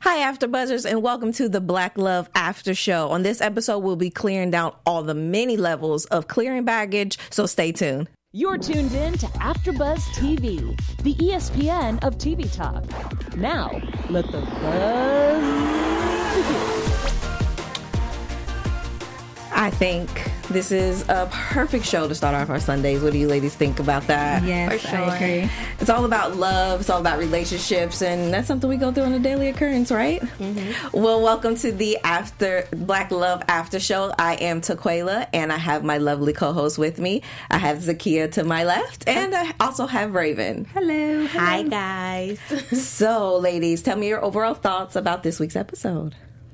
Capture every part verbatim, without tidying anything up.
Hi, AfterBuzzers, and welcome to the Black Love After Show. On this episode, we'll be clearing down all the many levels of clearing baggage, so stay tuned. You're tuned in to AfterBuzz T V, the E S P N of T V talk. Now, let the buzz begin. I think this is a perfect show to start off our Sundays. What do you ladies think about that? Yes, For sure. I agree. It's all about love. It's all about relationships, and that's something we go through on a daily occurrence, right? Mm-hmm. Well, welcome to the After Black Love After Show. I am Taquela, and I have my lovely co-host with me. I have Zakia to my left, and I also have Raven. Hello. Hello. Hi, guys. So, ladies, tell me your overall thoughts about this week's episode.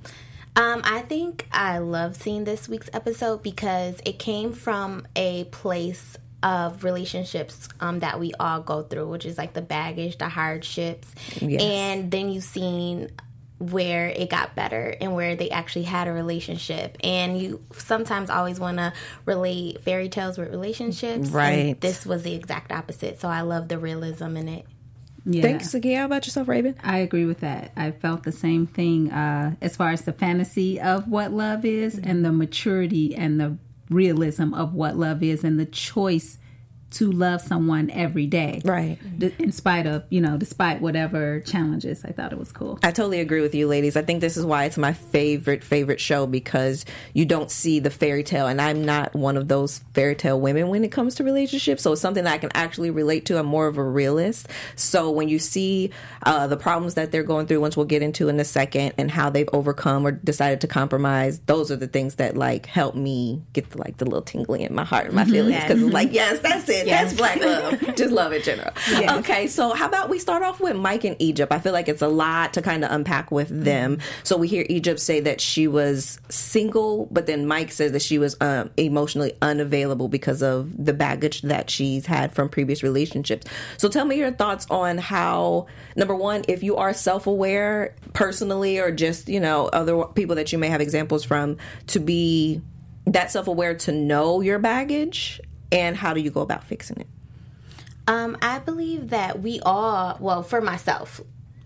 Um, I think I love seeing this week's episode because it came from a place of relationships um, that we all go through, which is like the baggage, the hardships. Yes. And then you've seen where it got better and where they actually had a relationship. And you sometimes always want to relate fairy tales with relationships. Right. And this was the exact opposite. So I love the realism in it. Yeah. Thanks, Zakia. How about yourself, Raven? I agree with that. I felt the same thing uh, as far as the fantasy of what love is mm-hmm. and the maturity and the realism of what love is and the choice to love someone every day. Right. In spite of, you know, despite whatever challenges. I thought it was cool. I totally agree with you, ladies. I think this is why it's my favorite, favorite show, because you don't see the fairy tale. And I'm not one of those fairy tale women when it comes to relationships. So it's something that I can actually relate to. I'm more of a realist. So when you see uh, the problems that they're going through, once we'll get into in a second, and how they've overcome or decided to compromise, those are the things that like help me get the, like the little tingling in my heart and my feelings. Because it's like, yes, that's it. Yes. That's black love. Just love in general. Yes. Okay, so how about we start off with Mike and Egypt? I feel like it's a lot to kind of unpack with them. So we hear Egypt say that she was single, but then Mike says that she was um, emotionally unavailable because of the baggage that she's had from previous relationships. So tell me your thoughts on how, number one, if you are self-aware personally, or just, you know, other people that you may have examples from, to be that self-aware to know your baggage. And how do you go about fixing it? Um, I believe that we all, well, for myself,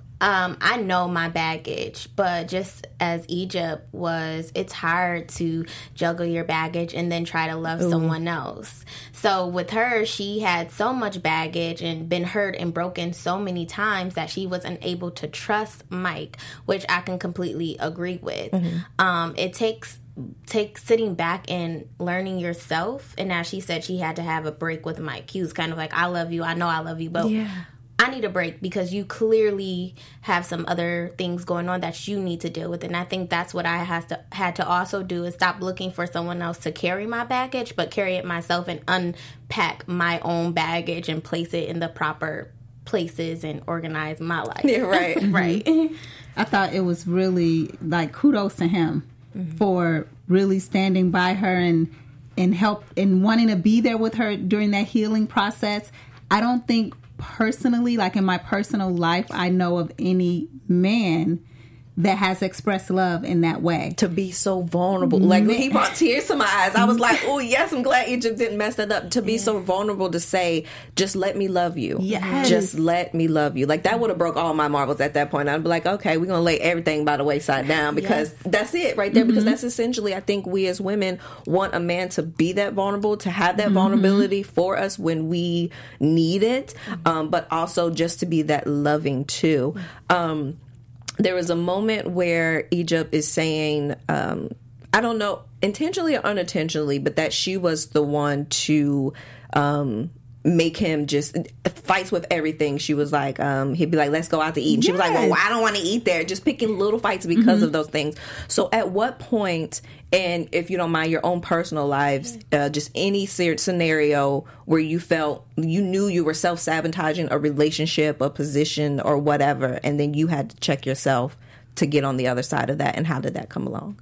um, I know my baggage, but just as Egypt was, it's hard to juggle your baggage and then try to love Ooh. someone else. So with her, she had so much baggage and been hurt and broken so many times that she wasn't able to trust Mike, which I can completely agree with. Mm-hmm. Um, it takes take sitting back and learning yourself. And as she said, she had to have a break with Mike. He was kind of like, I love you. I know I love you, but yeah. I need a break because you clearly have some other things going on that you need to deal with. And I think that's what I has to had to also do, is stop looking for someone else to carry my baggage, but carry it myself and unpack my own baggage and place it in the proper places and organize my life. Yeah, right. Right. I thought it was really, like, kudos to him. Mm-hmm. For really standing by her and and help and wanting to be there with her during that healing process. I don't think personally, like in my personal life, I know of any man that has expressed love in that way. To be so vulnerable. Like, when he brought tears to my eyes, I was like, oh, yes, I'm glad Egypt didn't mess that up. To be yeah. so vulnerable to say, just let me love you. Yes. Just let me love you. Like, that would have broke all my marbles at that point. I'd be like, okay, we're going to lay everything by the wayside down, because yes. that's it right there. Mm-hmm. Because that's essentially, I think we as women want a man to be that vulnerable, to have that mm-hmm. vulnerability for us when we need it, mm-hmm. um, but also just to be that loving too. Um, There was a moment where Egypt is saying, um, I don't know, intentionally or unintentionally, but that she was the one to um, make him just fights with everything. She was like, um, he'd be like, let's go out to eat. And she yes. was like, well, I don't want to eat there. Just picking little fights because mm-hmm. of those things. So at what point, and if you don't mind your own personal lives, uh, just any scenario where you felt, you knew you were self-sabotaging a relationship, a position, or whatever, and then you had to check yourself to get on the other side of that, and how did that come along?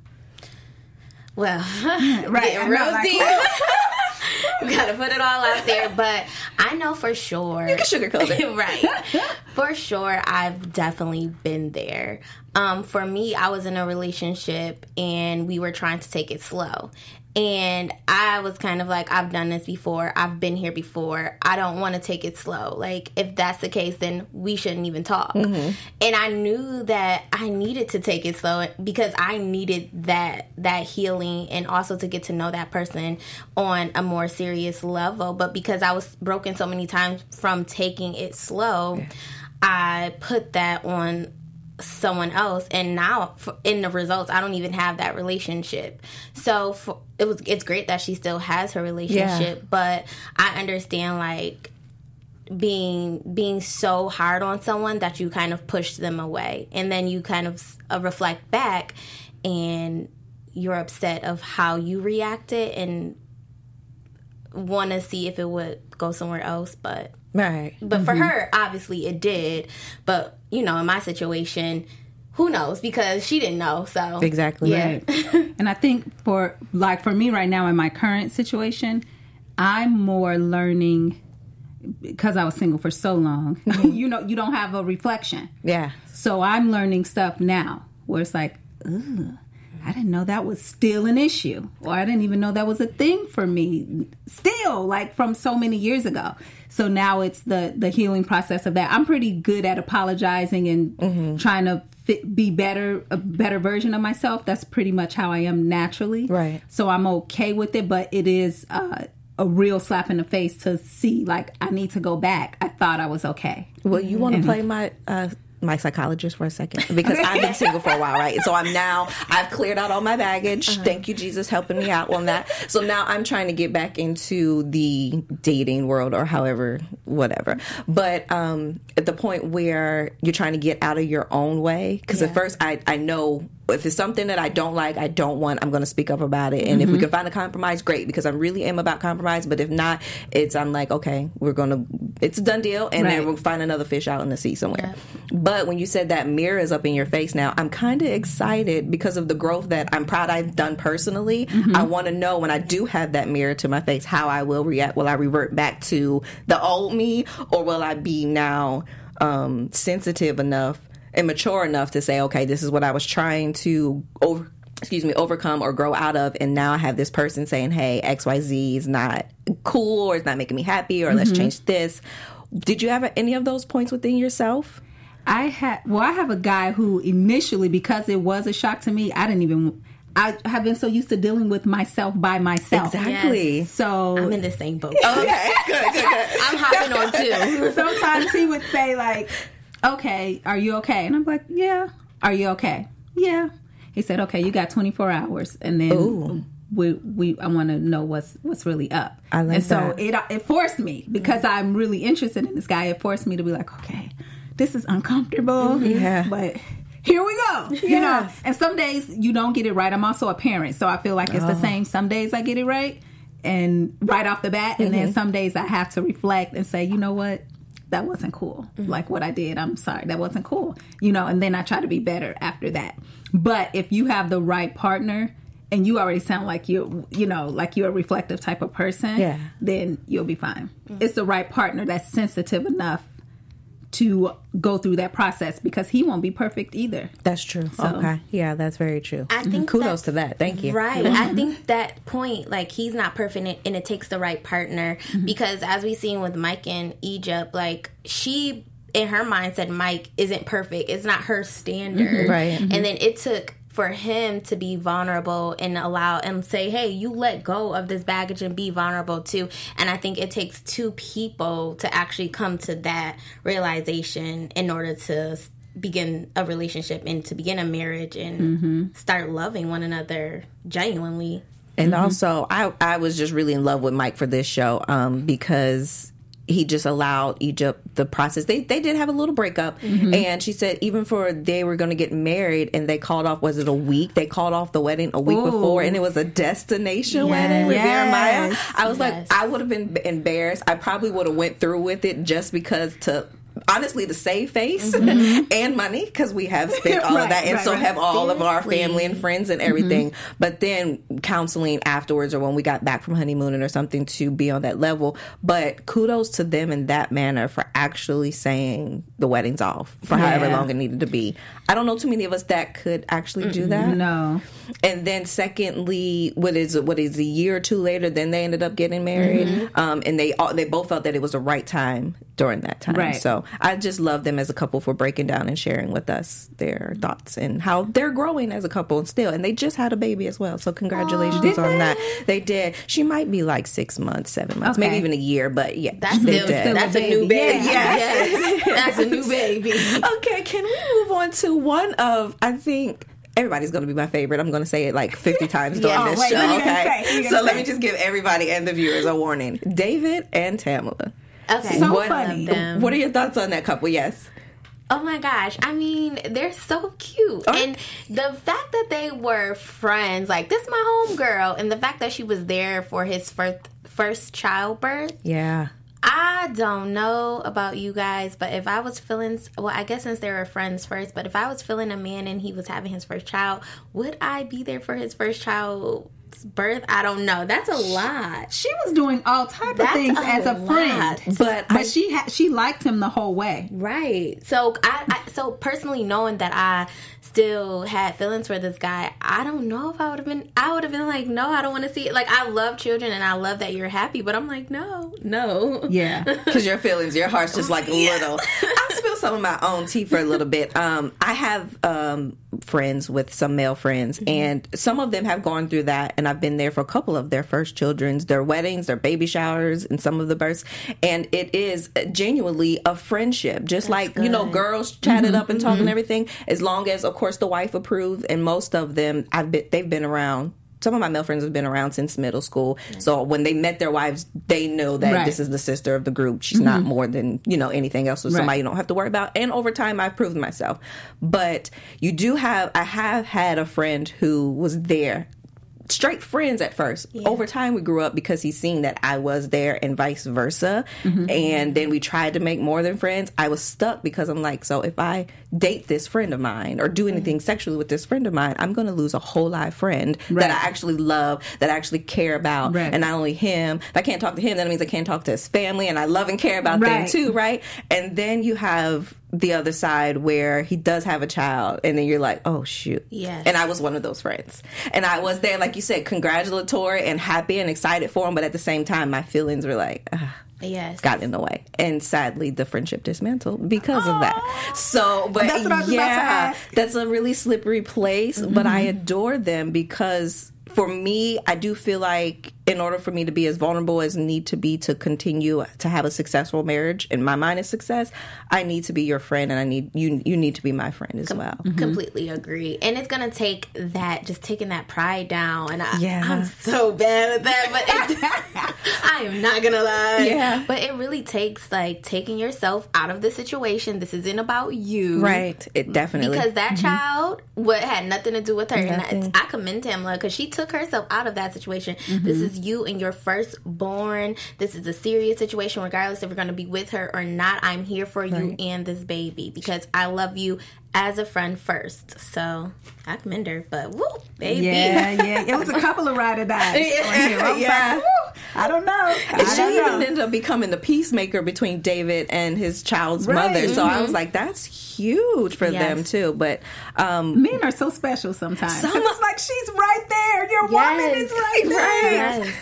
Well, right, real deep. You gotta put it all out there, but I know for sure. You can sugarcoat it. Right. For sure, I've definitely been there. um, for me, I was in a relationship and we were trying to take it slow. And I was kind of like, I've done this before. I've been here before. I don't want to take it slow. Like, if that's the case, then we shouldn't even talk. Mm-hmm. And I knew that I needed to take it slow because I needed that that healing and also to get to know that person on a more serious level. But because I was broken so many times from taking it slow, yeah. I put that on someone else, and now for, in the results I don't even have that relationship. So for, it was it's great that she still has her relationship, yeah. but I understand like being being so hard on someone that you kind of push them away, and then you kind of uh, reflect back and you're upset of how you reacted and want to see if it would go somewhere else. But right. But mm-hmm. for her, obviously it did. But, you know, in my situation, who knows? Because she didn't know. So exactly. Yeah. Right. And I think for, like, for me right now in my current situation, I'm more learning because I was single for so long. Mm-hmm. you know, you don't have a reflection. Yeah. So I'm learning stuff now where it's like, ugh. I didn't know that was still an issue, or I didn't even know that was a thing for me still, like from so many years ago. So now it's the, the healing process of that. I'm pretty good at apologizing and mm-hmm. trying to fit, be better, a better version of myself. That's pretty much how I am naturally. Right. So I'm okay with it, but it is uh, a real slap in the face to see, like, I need to go back. I thought I was okay. Well, you want to and, play my... Uh my psychologist for a second, because I've been single for a while, right? So I'm now, I've cleared out all my baggage. Uh-huh. Thank you, Jesus, helping me out on that. So now I'm trying to get back into the dating world, or however, whatever. But um, at the point where you're trying to get out of your own way, because yeah. at first I, I know if it's something that I don't like, I don't want, I'm going to speak up about it. And mm-hmm. if we can find a compromise, great, because I really am about compromise. But if not, it's, I'm like, okay, we're going to, it's a done deal. And right. then we'll find another fish out in the sea somewhere. Yeah. But when you said that mirror is up in your face now, I'm kind of excited because of the growth that I'm proud I've done personally. Mm-hmm. I want to know when I do have that mirror to my face, how I will react. Will I revert back to the old me, or will I be now um, sensitive enough and mature enough to say, okay, this is what I was trying to over, excuse me, overcome or grow out of, and now I have this person saying, hey, X Y Z is not cool, or it's not making me happy, or mm-hmm. let's change this. Did you have any of those points within yourself? I had, well, I have a guy who initially, because it was a shock to me, I didn't even, I have been so used to dealing with myself by myself. Exactly. Yes. So I'm in the same boat. Okay, good, good, good. I'm hopping on too. Sometimes he would say like, okay, are you okay? And I'm like, yeah. Are you okay? Yeah. He said, okay, you got twenty-four hours. And then Ooh. we we I want to know what's what's really up. I like and so that. it it forced me, because I'm really interested in this guy. It forced me to be like, okay, this is uncomfortable. Yeah. But here we go. You yes. know, and some days you don't get it right. I'm also a parent, so I feel like it's oh. the same. Some days I get it right and right off the bat. And mm-hmm. then some days I have to reflect and say, you know what? That wasn't cool. Mm-hmm. Like what I did, I'm sorry, that wasn't cool. You know, and then I try to be better after that. But if you have the right partner and you already sound like you're, you know, like you're a reflective type of person, yeah. then you'll be fine. Mm-hmm. It's the right partner that's sensitive enough to go through that process, because he won't be perfect either. That's true. So, okay. Yeah, that's very true. I think kudos to that. Thank you. Right. I think that point, like, he's not perfect and it takes the right partner, mm-hmm. because as we seen with Mike and Egypt, like, she in her mind said Mike isn't perfect. It's not her standard. Mm-hmm. Right. Mm-hmm. And then it took for him to be vulnerable and allow and say, hey, you let go of this baggage and be vulnerable too. And I think it takes two people to actually come to that realization in order to begin a relationship and to begin a marriage and mm-hmm. start loving one another genuinely. And mm-hmm. also, I, I was just really in love with Mike for this show um, because he just allowed Egypt the process. They they did have a little breakup, mm-hmm. and she said even for they were going to get married, and they called off. Was it a week? They called off the wedding a week Ooh. before, and it was a destination yes. wedding with yes. Jeremiah. I was yes. like, I would have been embarrassed. I probably would have went through with it just because to honestly to save face mm-hmm. and money, because we have spent all right, of that, and right, so right. have all Seriously. of our family and friends and everything. Mm-hmm. But then counseling afterwards, or when we got back from honeymooning or something, to be on that level. But kudos to them in that manner for actually saying the wedding's off for Yeah. however long it needed to be. I don't know too many of us that could actually do that. No. And then secondly, what is what is a year or two later, then they ended up getting married, mm-hmm. um, and they all, they both felt that it was the right time during that time. Right. So I just love them as a couple for breaking down and sharing with us their thoughts and how they're growing as a couple still. And they just had a baby as well. So congratulations Aww. on that. They did. She might be like six months, seven months, Okay. maybe even a year. But yeah, That's they still, did. that's a new baby. Yeah. Yes. That's a new baby. Okay, can we move on to one of, I think, everybody's going to be my favorite. I'm going to say it like fifty times during Yeah. this Oh, wait, show, what are you gonna okay? say? What are you So gonna let say? me just give everybody and the viewers a warning. David and Tamela. Okay. So what, funny. Them. What are your thoughts on that couple? Yes. Oh my gosh. I mean, they're so cute. Oh. And the fact that they were friends, like, this is my homegirl, and the fact that she was there for his first, first childbirth. Yeah. I don't know about you guys, but if I was feeling, well, I guess since they were friends first, but if I was feeling a man and he was having his first child, would I be there for his first child's birth? I don't know. That's a lot. She was doing all type of That's things a as a lot. friend, But but I- she ha- she liked him the whole way. Right. So I, I so personally knowing that I still had feelings for this guy, I don't know if I would have been I would have been like, no, I don't want to see it. Like, I love children and I love that you're happy, but I'm like, no, no. Yeah. Because your feelings, your heart's just like a little. I'll spill some of my own tea for a little bit. Um, I have um, friends with some male friends, mm-hmm. and some of them have gone through that, and I've been there for a couple of their first children's, their weddings, their baby showers, and some of the births. And it is genuinely a friendship. Just That's like, you know, good. girls chatted Mm-hmm. up and talking and everything, as long as, of course, the wife approved, and most of them, I've been, they've been around. Some of my male friends have been around since middle school. So when they met their wives, they know that Right. this is the sister of the group. She's not more than, you know, anything else. So Right. somebody you don't have to worry about. And over time, I've proved myself. But you do have, I have had a friend who was there. Straight friends at first. Yeah. Over time, we grew up because he's seen that I was there and vice versa. Mm-hmm. And then we tried to make more than friends. I was stuck because I'm like, so if I date this friend of mine or do anything sexually with this friend of mine, I'm going to lose a whole live friend Right. that I actually love, that I actually care about. Right. And not only him, if I can't talk to him, that means I can't talk to his family, and I love and care about them Right. too, right? And then you have the other side where he does have a child, and then you're like, oh shoot. Yes. And I was one of those friends. And I was there, like you said, congratulatory and happy and excited for him, but at the same time, my feelings were like, ah. Yes. got in the way, and sadly the friendship dismantled because of that. So but That's what I was yeah, about to ask. that's a really slippery place, mm-hmm. but I adore them because for me, I do feel like in order for me to be as vulnerable as need to be to continue to have a successful marriage, in my mind is success, I need to be your friend, and I need you you need to be my friend as well. Mm-hmm. Completely agree. And it's going to take that, just taking that pride down. And I, Yeah. I'm so bad at that, but it, I am not going to lie. Yeah. But it really takes, like, taking yourself out of the situation. This isn't about you. Right. It definitely. Because that child what had nothing to do with her. Nothing. And I, I commend Tamela because she took herself out of that situation. This is you and your firstborn. This is a serious situation, regardless if you're going to be with her or not. I'm here for you Right. and this baby because I love you as a friend first. So I commend her, but woo, baby. Yeah, yeah. It was a couple of ride or dies. on here. I was Yeah. like, woo, I don't know. I And she don't even know. ended up becoming the peacemaker between David and his child's Right. mother. So I was like, that's huge for Yes. them too. But um, Men are so special sometimes. 'Cause Some- it's like, she's right there. Your woman Yes. is right there. Yes.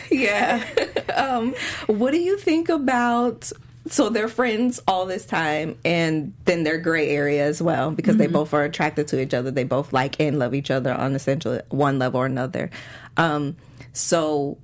yeah. um, what do you think about? So they're friends all this time, and then they're gray area as well because they both are attracted to each other. They both like and love each other on essentially one level or another. Um, so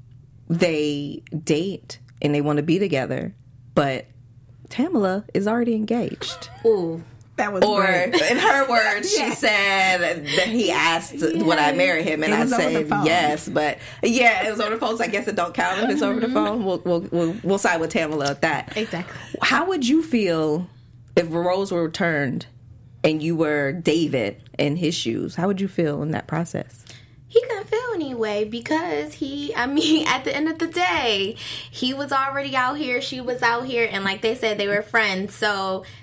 they date and they want to be together, but Tamela is already engaged. Ooh. That was Or great. in her words, she Yeah. said that he asked would I marry him, and It I was over the said phone. yes. But yeah, it was over the phone. So I guess it don't count if it's over the phone. We'll we'll we'll, we'll side with Tamela at that. Exactly. How would you feel if roles were turned and you were David in his shoes? How would you feel in that process? He couldn't feel anyway because he, I mean, at the end of the day, he was already out here, she was out here, and like they said, they were friends. So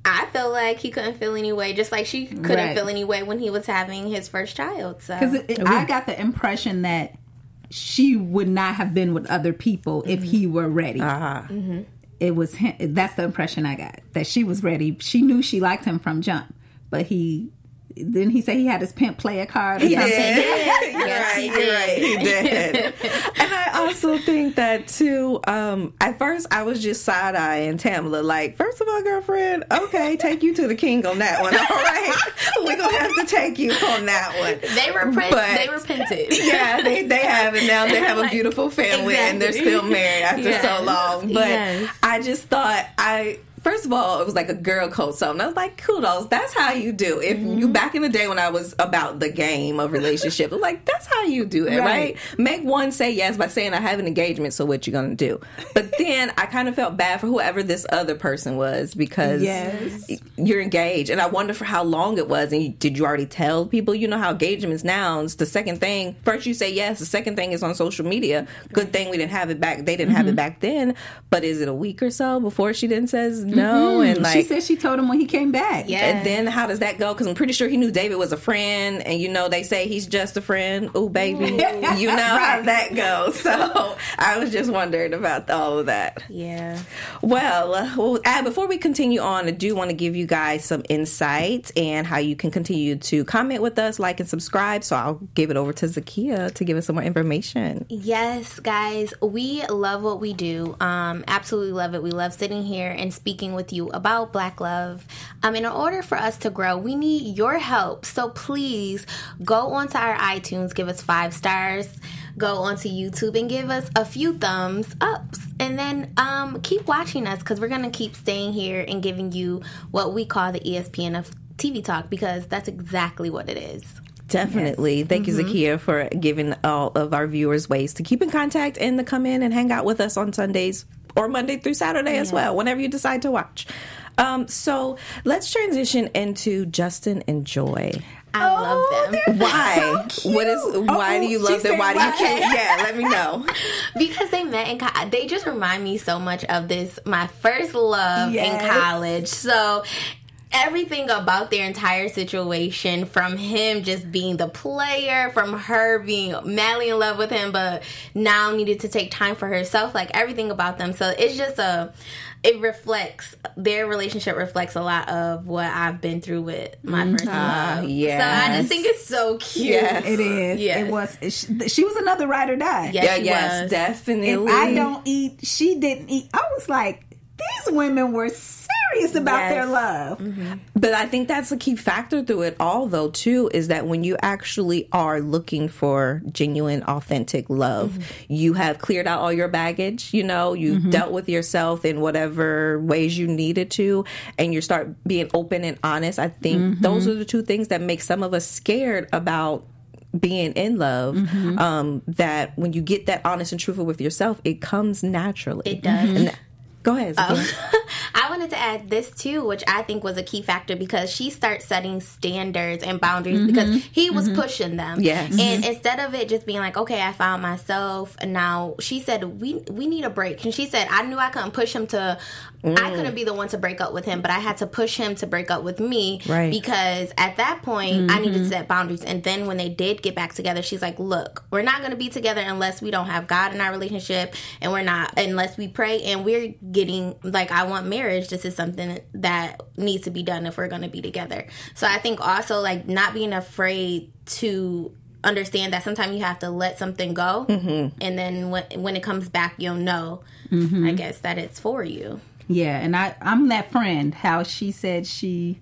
I feel like he couldn't feel any way, just like she couldn't Right. feel any way when he was having his first child. So Because I got the impression that she would not have been with other people if he were ready. Uh-huh. Mm-hmm. It was him, that's the impression I got, that she was ready. She knew she liked him from jump, but he didn't he say he had his pimp player card or He something? did. You're Yes, right. he You're right. He did. And I also think that too. Um, at first, I was just side eyeing Tamala. Like, first of all, girlfriend, okay, take you to the king on that one. All right, we're gonna have to take you on that one. they repent, But- they repented. Yeah, they, they have it now. They have a beautiful family and they're Exactly. still married after Yes. so long. But Yes. I just thought I. First of all, it was like a girl code song. I was like, kudos. That's how you do. If Mm-hmm. you back in the day when I was about the game of relationship, I'm like, that's how you do it, right. Right. Make one say yes by saying I have an engagement. So what you gonna do? But then I kind of felt bad for whoever this other person was because Yes. you're engaged, and I wonder for how long it was. And you, did you already tell people? You know how engagements now. It's the second thing. First you say yes. The second thing is on social media. Good thing we didn't have it back. They didn't have it back then. But is it a week or so before she then says no? And like she said she told him when he came back. Yeah. and then how does that go? Because I'm pretty sure he knew David was a friend, and you know they say he's just a friend. Ooh, baby, you know how that goes. So I was just wondering about all of that. Yeah. Well, uh, well uh, before we continue on, I do want to give you guys some insight and how you can continue to comment with us, like and subscribe. So I'll give it over to Zakia to give us some more information. Yes, guys, we love what we do. Um, absolutely love it. We love sitting here and speaking with you about Black love. Um, in order for us to grow, we need your help. So please go onto our iTunes, give us five stars. Go onto YouTube and give us a few thumbs ups, and then um, keep watching us because we're gonna keep staying here and giving you what we call the E S P N of T V talk, because that's exactly what it is. Definitely. Thank you, Zakia, for giving all of our viewers ways to keep in contact and to come in and hang out with us on Sundays or Monday through Saturday as well, whenever you decide to watch. Um, so let's transition into Justin and Joy. I love them. Why? So what is? Why Oh, do you she love them? said Why do you why? can't? Yeah, let me know. Because they met in college. They just remind me so much of this, my first love Yes. in college. So everything about their entire situation, from him just being the player, from her being madly in love with him, but now needed to take time for herself, like everything about them. So it's just a, it reflects, their relationship reflects a lot of what I've been through with my first love. yes. So I just think it's so cute. Yes. It is. Yes. It was. It, she, she was another ride or die. Yes, Yeah, she yes, was. definitely. If I don't eat, she didn't eat. I was like, these women were serious about Yes. their love. But I think that's a key factor through it all, though, too, is that when you actually are looking for genuine, authentic love, Mm-hmm. you have cleared out all your baggage, you know, you've Mm-hmm. dealt with yourself in whatever ways you needed to, and you start being open and honest. I think Mm-hmm. those are the two things that make some of us scared about being in love. Mm-hmm. Um, that when you get that honest and truthful with yourself, it comes naturally. It does. And that- Go ahead. Zakia. I wanted to add this too, which I think was a key factor, because she starts setting standards and boundaries because he was pushing them. Yes. And instead of it just being like, okay, I found myself, and now she said, we we need a break. And she said, I knew I couldn't push him to, I couldn't be the one to break up with him, but I had to push him to break up with me. Right. Because at that point, I needed to set boundaries. And then when they did get back together, she's like, look, we're not going to be together unless we don't have God in our relationship, and we're not, unless we pray, and we're getting, like, I want marriage. This is something that needs to be done if we're going to be together. So I think also, like, not being afraid to understand that sometimes you have to let something go, mm-hmm. and then when, when it comes back, you'll know, mm-hmm. I guess, that it's for you. Yeah, and I, I'm that friend. How she said she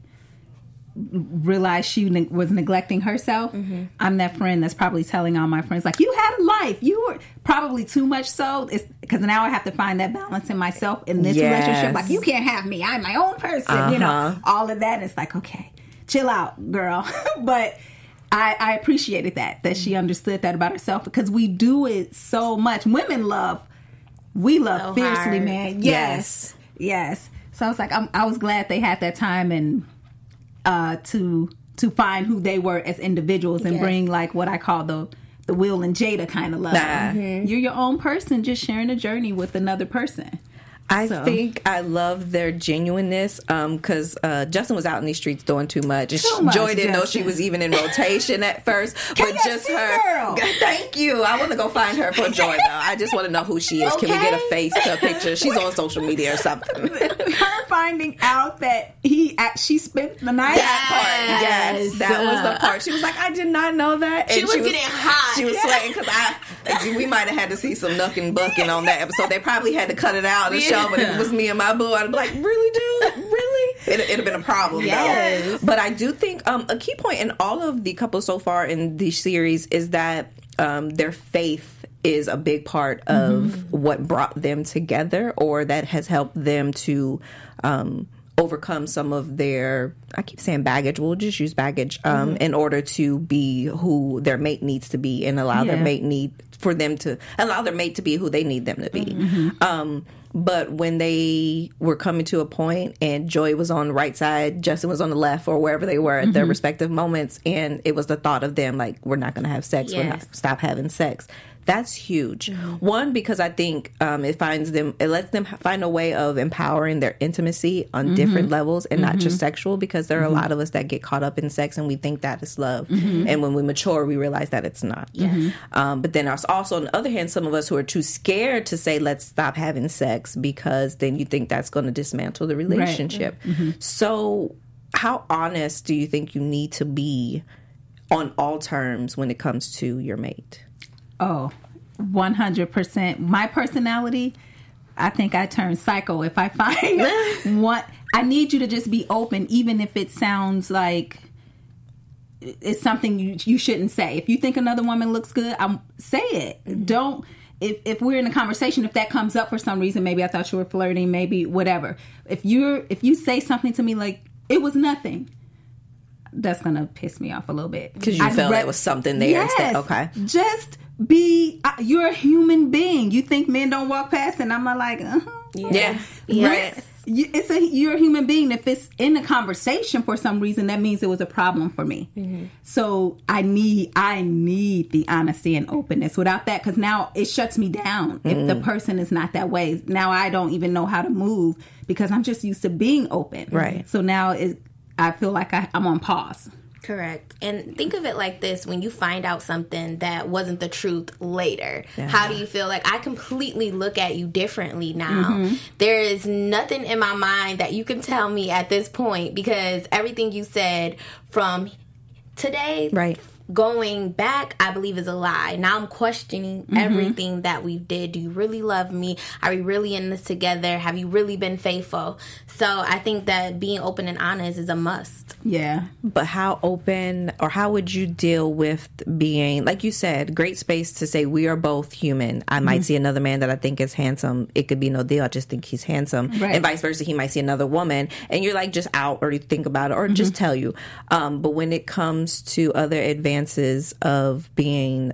realized she ne- was neglecting herself. Mm-hmm. I'm that friend that's probably telling all my friends, like, you had a life. You were probably too much so. It's because now I have to find that balance in myself in this Yes. relationship. Like, you can't have me. I'm my own person. You know, Uh-huh. all of that. It's like, okay, chill out, girl. But I, I appreciated that, that she understood that about herself, because we do it so much. Women love, we love So fiercely, hard. man. Yes. Yes. So I was like, I'm, I was glad they had that time and uh, to to find who they were as individuals and Yes. bring, like, what I call the the Will and Jada kind of love. Nah. You're your own person, just sharing a journey with another person. I So. think I love their genuineness because uh, Justin was out in these streets doing too much. And Too she- much, Joy didn't know Justin. she was even in rotation at first. But just K F C her. girl. Thank you. I want to go find her for Joy, though. I just want to know who she is. Can we get a Okay. face to a picture? She's on social media or something. Her finding out that he act- she spent the night. That part, yes, that was the part. She was like, I did not know that. She And was getting hot. She was sweating because I, we might have had to see some knucking bucking on that episode. They probably had to cut it out and show. But if it was me and my boo, I'd be like, really, dude, really? It, it'd have been a problem, Yes. though. But I do think um, a key point in all of the couples so far in the series is that um, their faith is a big part of Mm-hmm. what brought them together, or that has helped them to um, overcome some of their, I keep saying baggage, we'll just use baggage, um, Mm-hmm. in order to be who their mate needs to be and allow their Yeah. mate need for them to allow their mate to be who they need them to be. Mm-hmm. Um, but when they were coming to a point and Joy was on the right side, Justin was on the left, or wherever they were at their respective moments, and it was the thought of them like, we're not going to have sex, we're not Yes. stop having sex. That's huge. One, because I think um, it finds them, it lets them find a way of empowering their intimacy on different levels and not just sexual, because there are a lot of us that get caught up in sex and we think that is love. And when we mature, we realize that it's not. Um, but then there's also, on the other hand, some of us who are too scared to say, let's stop having sex, because then you think that's going to dismantle the relationship. So, how honest do you think you need to be on all terms when it comes to your mate? Oh, one hundred percent. My personality, I think I turn psycho if I find what I need you to just be open, even if it sounds like it's something you you shouldn't say. If you think another woman looks good, I'm say it. Don't. If if we're in a conversation, if that comes up for some reason, maybe I thought you were flirting, maybe whatever. If you're if you say something to me like it was nothing, that's gonna piss me off a little bit Because you I'd felt ra- there was something there Yes, instead. Okay. just be. Uh, you're a human being. You think men don't walk past, and I'm not like, uh-huh. Yeah. Yes. Right. You, it's a you're a human being. If it's in a conversation for some reason, that means it was a problem for me. Mm-hmm. So I need I need the honesty and openness. Without that, because now it shuts me down. If Mm. the person is not that way, now I don't even know how to move because I'm just used to being open. Right. So now it, I feel like I, I'm on pause. Correct. And think of it like this: when you find out something that wasn't the truth later, how do you feel? Like, I completely look at you differently now. Mm-hmm. There is nothing in my mind that you can tell me at this point, because everything you said from today, Right. going back, I believe is a lie. Now I'm questioning Mm-hmm. everything that we did. Do you really love me? Are we really in this together? Have you really been faithful? So I think that being open and honest is a must. Yeah. But how open, or how would you deal with being, like you said, great space to say we are both human. I might see another man that I think is handsome. It could be no deal. I just think he's handsome. Right. And vice versa. He might see another woman and you're like just out, or you think about it, or just tell you. Um, but when it comes to other advances of being,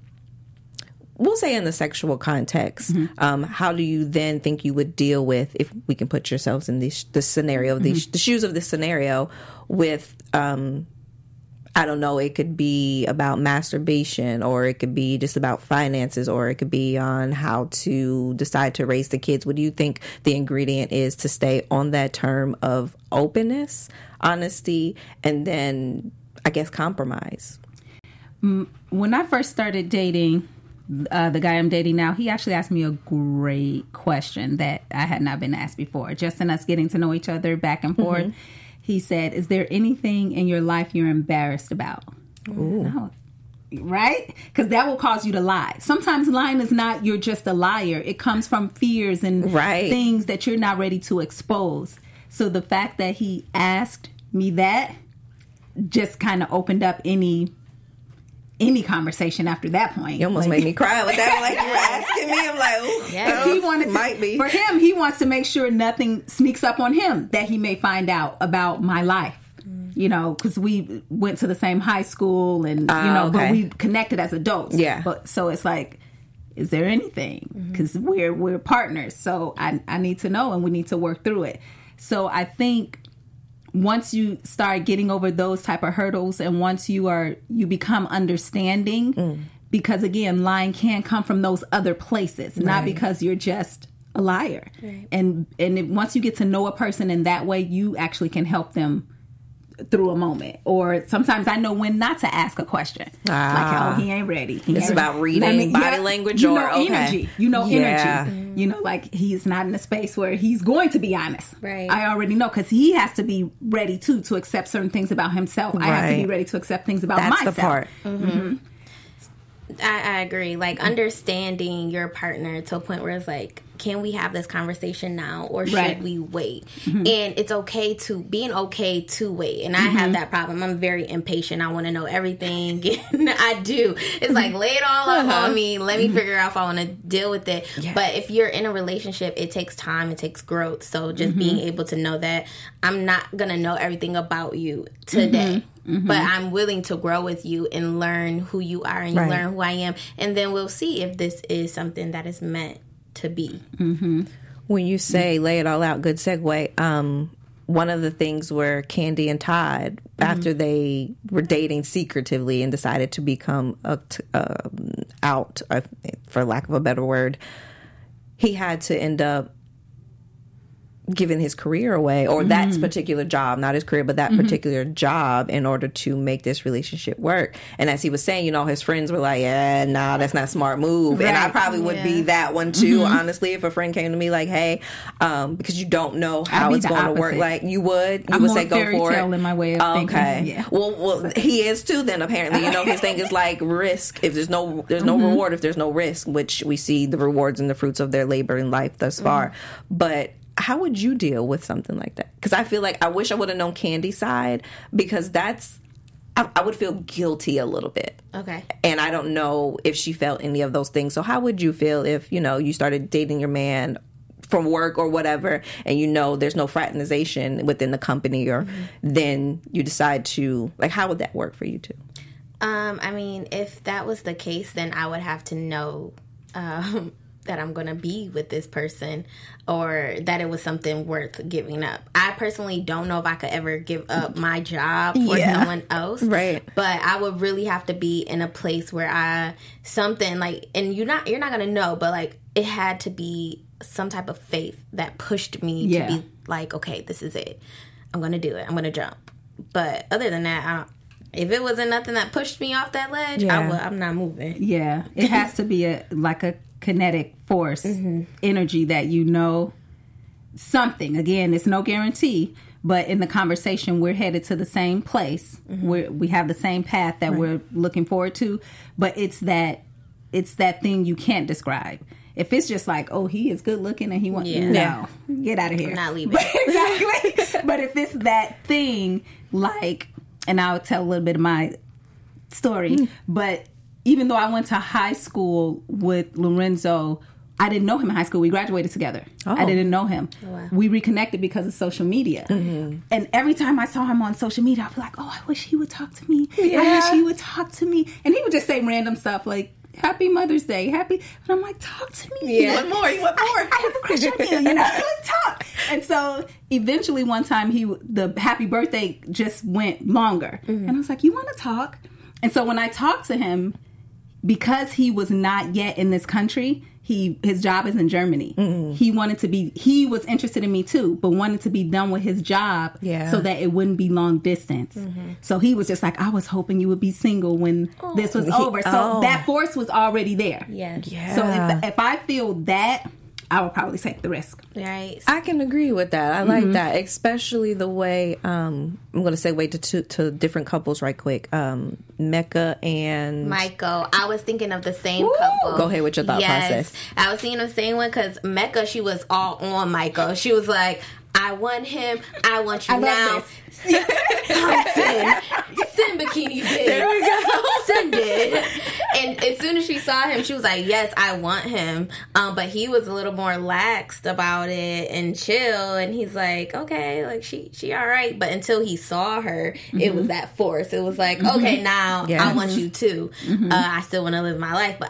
we'll say in the sexual context, um, how do you then think you would deal with, if we can put yourselves in the, the scenario, the, the shoes of this scenario, with, um, I don't know, it could be about masturbation, or it could be just about finances, or it could be on how to decide to raise the kids. What do you think the ingredient is to stay on that term of openness, honesty, and then, I guess, compromise? When I first started dating, uh, the guy I'm dating now, he actually asked me a great question that I had not been asked before. Just in us getting to know each other back and forth, mm-hmm. he said, "Is there anything in your life you're embarrassed about?" Ooh. No. Right? Because that will cause you to lie. Sometimes lying is not you're just a liar. It comes from fears and right. things that you're not ready to expose. So the fact that he asked me that just kind of opened up any any conversation after that point. You almost like, made me cry with that. Like, you were asking me. I'm like, ooh, yes. he wanted to, might be. For him, he wants to make sure nothing sneaks up on him that he may find out about my life. Mm. You know, because we went to the same high school and, uh, you know, okay. but we connected as adults. Yeah. But so it's like, is there anything? Because mm-hmm. we're we're partners. So I, I need to know, and we need to work through it. So I think once you start getting over those type of hurdles, and once you are you become understanding, mm. because again, lying can come from those other places, right. not because you're just a liar. Right. And and it, once you get to know a person in that way, you actually can help them through a moment. Or sometimes I know when not to ask a question. Ah. Like, oh, he ain't ready. He It's ain't about ready. reading Let me- body yeah, language you or- know okay. energy. You know Yeah. energy. You know, like he's not in a space where he's going to be honest. Right. I already know because he has to be ready too to accept certain things about himself. I have to be Right. ready to accept things about That's myself. the part. I, I agree. Like understanding your partner to a point where it's like, can we have this conversation now or should Right. we wait? And it's okay to being okay to wait. And I have that problem. I'm very impatient. I want to know everything. And I do. It's like lay it all up on me. Let me figure out if I want to deal with it. Yeah. But if you're in a relationship, it takes time. It takes growth. So just being able to know that I'm not gonna know everything about you today. But I'm willing to grow with you and learn who you are and you Right. learn who I am. And then we'll see if this is something that is meant to be. When you say lay it all out, good segue. Um, one of the things where Candy and Todd, after they were dating secretively and decided to become a t- um, out, uh, for lack of a better word, he had to end up giving his career away, or that particular job, not his career, but that particular job, in order to make this relationship work. And as he was saying, you know, his friends were like, yeah, nah, that's not a smart move. And I Right. probably would be that one too, honestly, if a friend came to me like, hey, um, because you don't know how be it's the going to work. opposite. Like, you would, you I'm would more say go fairy for tale it. in my way of Oh, thinking. okay. Yeah. Well, well, he is too. Then apparently, you know, his thing is like risk. If there's no, there's no reward. If there's no risk, which we see the rewards and the fruits of their labor in life thus far. But how would you deal with something like that? Because I feel like I wish I would have known Candy's side, because that's, I, I would feel guilty a little bit. Okay. And I don't know if she felt any of those things. So how would you feel if, you know, you started dating your man from work or whatever, and you know there's no fraternization within the company, or then you decide to, like, how would that work for you two? Um, I mean, if that was the case, then I would have to know um, that I'm going to be with this person, or that it was something worth giving up. I personally don't know if I could ever give up my job for Yeah. someone else. Right. But I would really have to be in a place where I, something like, and you're not, you're not going to know, but like it had to be some type of faith that pushed me Yeah. to be like, okay, this is it. I'm going to do it. I'm going to jump. But other than that, I don't, if it wasn't nothing that pushed me off that ledge, Yeah. I would, I'm not moving. Yeah, it has to be a like a kinetic force, energy that you know something. Again, it's no guarantee, but in the conversation, we're headed to the same place. We we have the same path that we're looking forward to, but it's that it's that thing you can't describe. If it's just like, oh, he is good looking and he wants, Yeah. no, get out of here. I'm not leaving. Exactly. But if it's that thing, like, and I'll tell a little bit of my story, but even though I went to high school with Lorenzo, I didn't know him in high school. We graduated together. Oh. I didn't know him. wow. We reconnected because of social media. And every time I saw him on social media, I'd be like, oh, I wish he would talk to me. I wish he would talk to me. And he would just say random stuff like, Happy Mother's Day, happy. And I'm like, talk to me. Yeah. You want more? You want more? I, I have a crush on you, you know, like, talk. And so eventually one time he, the happy birthday just went longer. And I was like, you want to talk? And so when I talked to him, because he was not yet in this country, he his job is in Germany. He wanted to be, he was interested in me too, but wanted to be done with his job Yeah. so that it wouldn't be long distance. So he was just like, I was hoping you would be single when this was over. So oh. that force was already there. Yeah. Yeah. So if, if I feel that, I would probably take the risk. Right. I can agree with that. I like that, especially the way, um, I'm going to segue to, to to different couples right quick. Um, Mecca and Michael, I was thinking of the same couple. Go ahead with your thought yes, process. I was thinking of the same one because Mecca, she was all on Michael. She was like, I want him. I want you I love now. Send, send bikini pics. There we go. Send it. And as soon as she saw him, she was like, yes, I want him. Um, but he was a little more laxed about it and chill. And he's like, okay, like she, she all right. But until he saw her, it was that force. It was like, okay, now Yeah. I want you too. Uh, I still want to live my life, but I,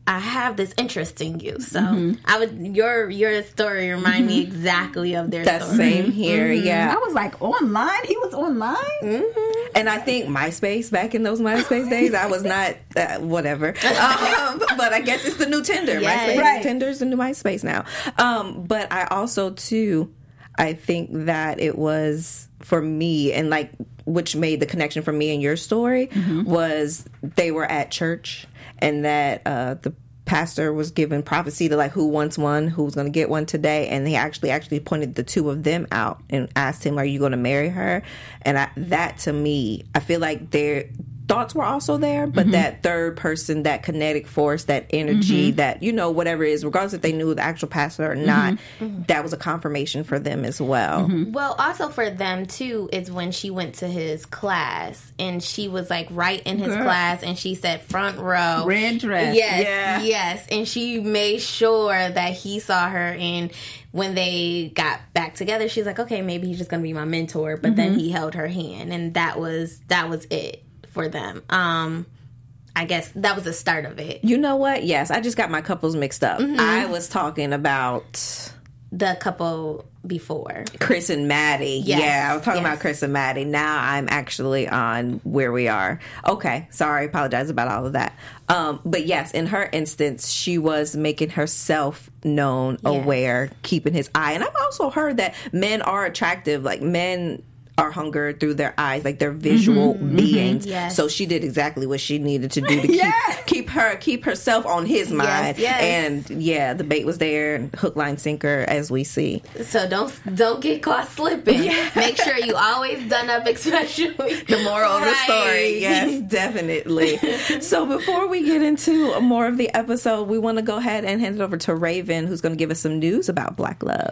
I have this interest in you. So mm-hmm. I would your your story remind mm-hmm. me exactly of their that story. Same here, mm-hmm. yeah. I was like, online? He was online? Mm-hmm. And I think MySpace, back in those MySpace days, I was not, uh, whatever. Um, but I guess it's the new Tinder. Yes. MySpace, right. Tinder's the new MySpace now. Um, but I also, too, I think that it was, for me, and like, which made the connection for me and your story, mm-hmm. was they were at church, and that uh, the pastor was giving prophecy to like who wants one, who's going to get one today, and he actually actually pointed the two of them out and asked him, "Are you going to marry her?" And I, that to me, I feel like their thoughts were also there, but mm-hmm. that third person, that kinetic force, that energy, mm-hmm. that, you know, whatever it is, regardless if they knew the actual pastor or not, mm-hmm. that was a confirmation for them as well. Mm-hmm. Well, also for them too is when she went to his class and she was like right in his Girl. class and she said front row, red dress, yes, yeah. yes, and she made sure that he saw her. And when they got back together, she's like, okay, maybe he's just gonna be my mentor. But mm-hmm. then he held her hand, and that was that was it for them. Um, I guess that was the start of it. You know what? Yes, I just got my couples mixed up. Mm-hmm. I was talking about the couple before. Chris and Maddie. Yes. Yeah, I was talking yes. about Chris and Maddie. Now I'm actually on where we are. Okay, sorry, apologize about all of that. Um, but yes, in her instance, she was making herself known, yes. aware, keeping his eye. And I've also heard that men are attractive. Like, men are hungered through their eyes, like they're visual mm-hmm, beings. Mm-hmm, yes. So she did exactly what she needed to do to keep yes. keep her keep herself on his mind. Yes, yes. And yeah, the bait was there, hook, line, sinker, as we see. So don't don't get caught slipping. Yeah. Make sure you always done up, especially the moral right. of the story. Yes, definitely. So before we get into more of the episode, we want to go ahead and hand it over to Raven, who's going to give us some news about Black Love.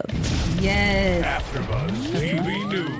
Yes. AfterBuzz T V News.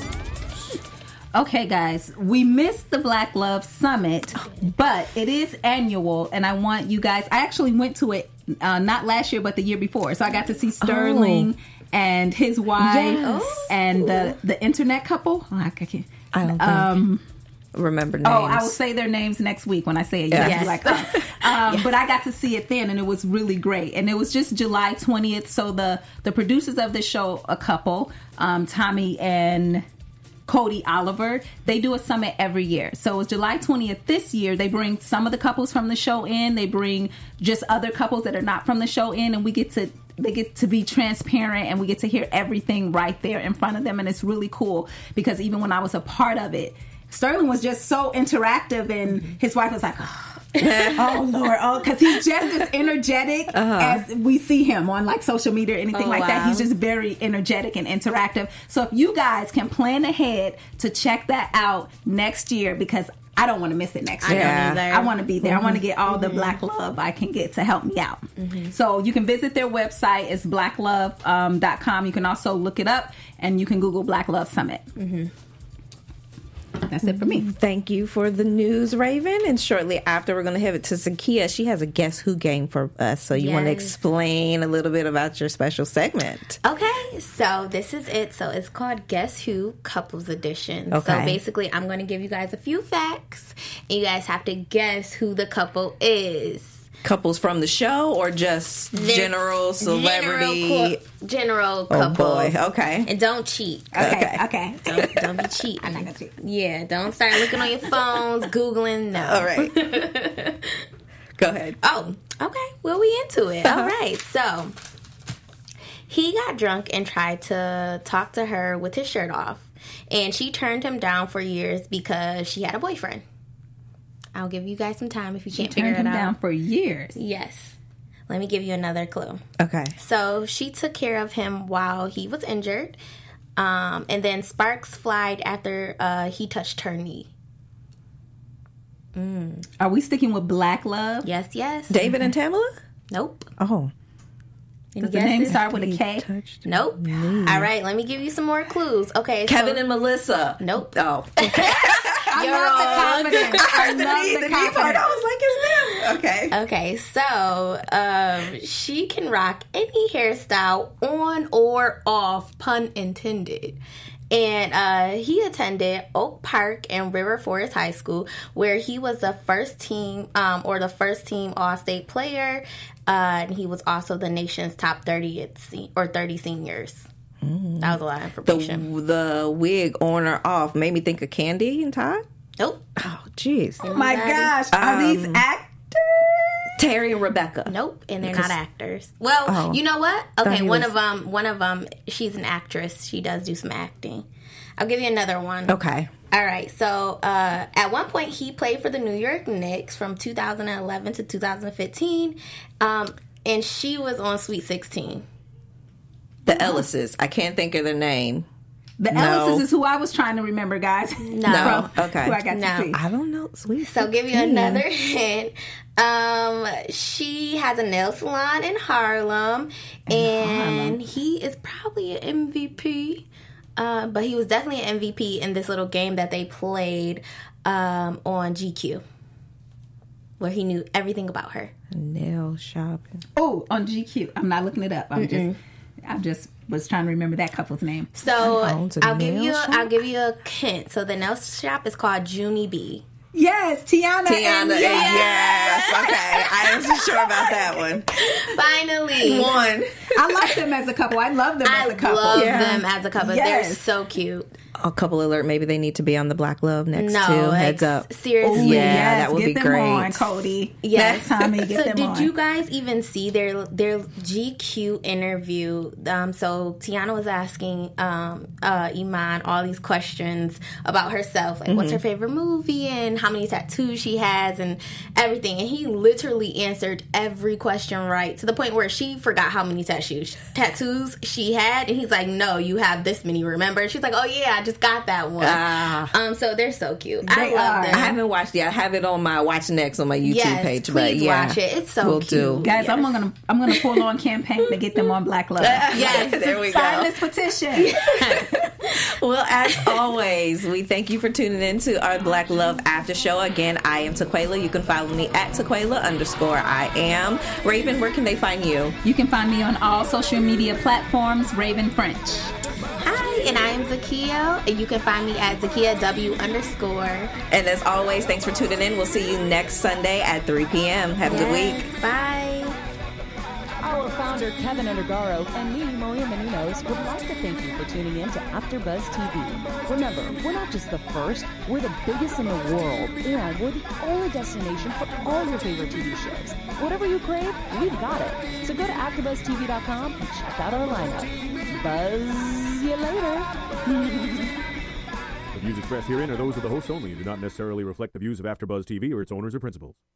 Okay, guys, we missed the Black Love Summit, but it is annual, and I want you guys... I actually went to it uh, not last year, but the year before, so I got to see Sterling oh. and his wife yes. and the, the internet couple. Oh, I can't... I don't um, remember names. Oh, I will say their names next week when I say it. You yes. yes. like, oh. um, yes. But I got to see it then, and it was really great. And it was just July twentieth, so the, the producers of the show, a couple, um, Tommy and Cody Oliver, they do a summit every year. So it was July twentieth this year. They bring some of the couples from the show in. They bring just other couples that are not from the show in, and we get to they get to be transparent, and we get to hear everything right there in front of them. And it's really cool because even when I was a part of it, Sterling was just so interactive, and his wife was like, oh, oh Lord, oh, because he's just as energetic uh-huh. as we see him on like social media or anything oh, like wow. that. He's just very energetic and interactive. So if you guys can plan ahead to check that out next year, because I don't want to miss it next year. I, don't I want to be there. Mm-hmm. I want to get all mm-hmm. the Black Love I can get to help me out. Mm-hmm. So you can visit their website. It's black love dot com. Um, you can also look it up, and you can Google Black Love Summit. Mm-hmm. That's it for me. Thank you for the news, Raven. And shortly after, we're going to have it to Zakia. She has a Guess Who game for us. So you yes. want to explain a little bit about your special segment. Okay. So this is it. So it's called Guess Who Couples Edition. Okay. So basically, I'm going to give you guys a few facts, and you guys have to guess who the couple is. Couples from the show or just the general celebrity? General, co- general oh couples. Boy. Okay. And don't cheat. Okay. Okay. Don't, don't be cheating. I'm not going to cheat. Yeah. Don't start looking on your phones, Googling. No. All right. Go ahead. Oh, okay. Well, we into it. All right. So he got drunk and tried to talk to her with his shirt off. And she turned him down for years because she had a boyfriend. I'll give you guys some time if you can't figure it out. She turned him down for years. Yes. Let me give you another clue. Okay. So she took care of him while he was injured. Um, and then sparks flied after uh, he touched her knee. Mm. Are we sticking with Black Love? Yes, yes. David and Tamala? Nope. Oh. Does the name start with a K? Nope. Me. All right, let me give you some more clues. Okay. Kevin so, and Melissa. Nope. Oh. I You're love wrong. the confidence. I love the, the, the confidence. part, I was like, it's them. Okay. Okay, so um, she can rock any hairstyle on or off, pun intended. And uh, he attended Oak Park and River Forest High School, where he was the first team um, or the first team All-State player. Uh, and he was also the nation's top thirtieth se- or thirty seniors. Mm. That was a lot of information. The, the wig on or off made me think of Candy and Todd. Nope. Oh, jeez. Oh my gosh. Are Um, these actors? Terry and Rebecca. Nope, and they're not actors. Well, Oh. you know what? Thought Okay, he one was- of them, one of them, she's an actress. She does do some acting. I'll give you another one. Okay. All right. So uh, at one point, he played for the New York Knicks from two thousand eleven to two thousand fifteen, um, and she was on Sweet sixteen. The Ellises. I can't think of their name. The No. Ellises is who I was trying to remember, guys. No. From Okay. Who I got No. to see. I don't know. Sweet. So I'll give you another hint. Um, she has a nail salon in Harlem, and he is probably an M V P. Uh, but he was definitely an M V P in this little game that they played um, on G Q, where he knew everything about her. Nail shopping. Oh, on G Q. I'm not looking it up. I'm just, I just was trying to remember that couple's name. So owns a I'll give nail you, shop? I'll give you a hint. So the nail shop is called Junie B. Yes, Tiana. Tiana. and- And yes. Okay. I wasn't sure about that one. Finally, One. I like them as a couple. I love them I as a couple. love Yeah. them as a couple. They're Yes. so cute. A couple alert. Maybe they need to be on the Black Love next No, too. Heads ex- up. seriously. Ooh, Yeah, yes, that would get be them great. on, Cody. Yes. Next time you get so them did on. you guys even see their their G Q interview? Um, so Tiana was asking um, uh, Iman all these questions about herself, like what's her favorite movie and how many tattoos she has and everything. And he literally answered every question right to the point where she forgot how many tattoos tattoos she had, and he's like, "No, you have this many. Remember?" And she's like, "Oh yeah, I just got that one." Ah. um, so they're so cute. I They love are. them. I haven't watched it. I have it on my Watch Next on my YouTube Yes, page. But please yeah, watch it. It's so Will cute. do. Guys, I'm Yes. gonna I'm gonna pull on campaign to get them on Black Love. Yes. There we Sign go. this petition. Well, as always, we thank you for tuning in to our Black Love After Show. Again, I am Taquela. You can follow me at Taquela underscore I am. Raven, where can they find you? You can find me on all social media platforms, Raven French. Hi, and I am Zakia, and you can find me at Zakia W underscore. And as always, thanks for tuning in. We'll see you next Sunday at three p.m. Have a good week. Bye. Our founder, Kevin Undergaro, and me, Maria Menounos, would like to thank you for tuning in to AfterBuzz T V. Remember, we're not just the first, we're the biggest in the world, and we're the only destination for all your favorite T V shows. Whatever you crave, we've got it. So go to after buzz T V dot com and check out our lineup. Buzz you later. The views expressed herein are those of the hosts only and do not necessarily reflect the views of AfterBuzz T V or its owners or principals.